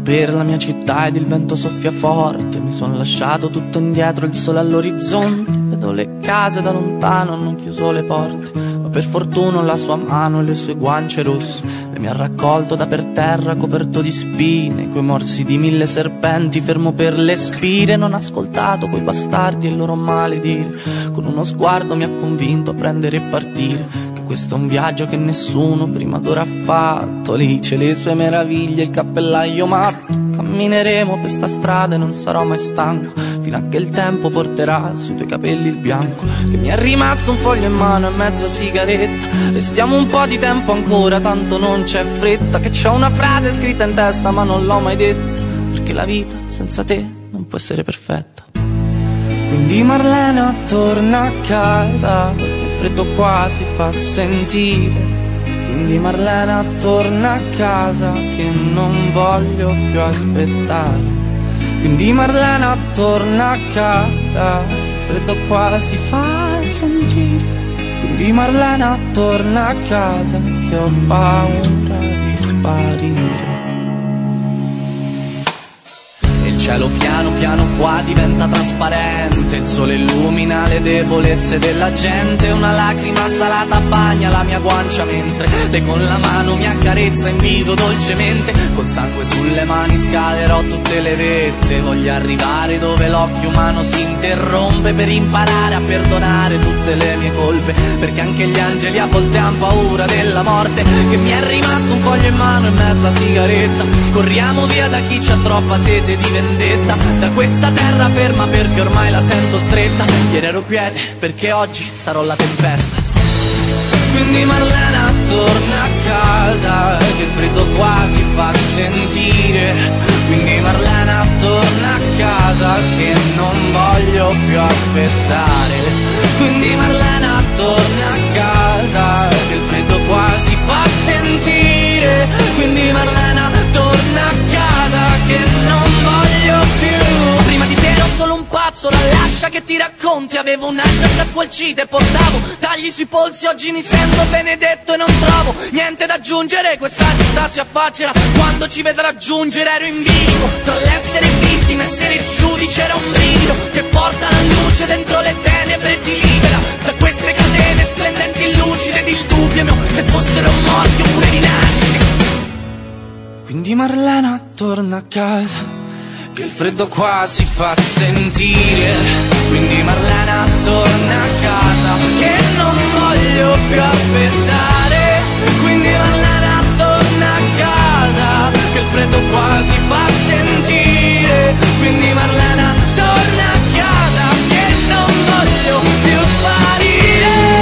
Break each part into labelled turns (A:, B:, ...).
A: per la mia città ed il vento soffia forte. Mi sono lasciato tutto indietro, il sole all'orizzonte. Vedo le case da lontano, hanno chiuso le porte, ma per fortuna la sua mano e le sue guance rosse. E mi ha raccolto da per terra coperto di spine, coi morsi di 1000 serpenti, fermo per le spire. Non ho ascoltato quei bastardi e il loro maledire. Con uno sguardo mi ha convinto a prendere e partire, che questo è un viaggio che nessuno prima d'ora ha fatto. Lì c'è le sue meraviglie, il cappellaio matto. Cammineremo per sta strada e non sarò mai stanco, fino a che il tempo porterà sui tuoi capelli il bianco. Che mi è rimasto un foglio in mano e mezza sigaretta. Restiamo un po' di tempo ancora, tanto non c'è fretta. Che c'ho una frase scritta in testa ma non l'ho mai detta, perché la vita senza te non può essere perfetta. Quindi Marlena torna a casa, il freddo qua si fa sentire. Quindi Marlena torna a casa, che non voglio più aspettare. Quindi Marlena torna a casa, il freddo qua si fa sentire. Quindi Marlena torna a casa, che ho paura di sparire. Il cielo piano piano qua diventa trasparente, il sole illumina le debolezze della gente. Una lacrima salata bagna la mia guancia mentre lei con la mano mi accarezza in viso dolcemente. Col sangue sulle mani scalerò tutte le vette, voglio arrivare dove l'occhio umano si interrompe, per imparare a perdonare tutte le mie colpe, perché anche gli angeli a volte han paura della morte. Che mi è rimasto un foglio in mano e mezza sigaretta, corriamo via da chi c'ha troppa sete di vendetta, da questa terra ferma perché ormai la sento stretta. Ieri ero quiete perché oggi sarò la tempesta. Quindi Marlena torna a casa, che il freddo qua si fa sentire. Quindi Marlena torna a casa, che non voglio più aspettare. Quindi Marlena torna a casa, che il freddo qua si fa sentire. Quindi Marlena torna a casa, che non voglio più. Prima di te ero solo un pazzo, la lascia che ti racconti. Avevo una giacca squalcita e portavo tagli sui polsi. Oggi mi sento benedetto e non trovo niente da aggiungere. Questa città si affaccerà quando ci vedrà giungere. Ero in bilico tra l'essere vittima e essere giudice. Era un brivido che porta la luce dentro le tenebre e ti libera da queste catene splendenti, lucide ed il dubbio mio se fossero morti oppure rinascite. Quindi Marlena torna a casa, che il freddo qua si fa sentire. Quindi Marlena torna a casa, che non voglio più aspettare. Quindi Marlena torna a casa, che il freddo qua si fa sentire. Quindi Marlena torna a casa, che non voglio più sparire.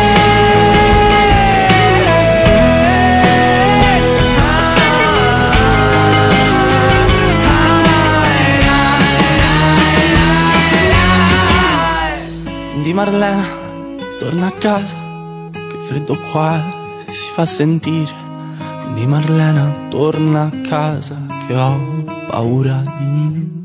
A: Quindi Marlena torna a casa, che il freddo qua si fa sentire. Quindi Marlena torna a casa, che ho paura di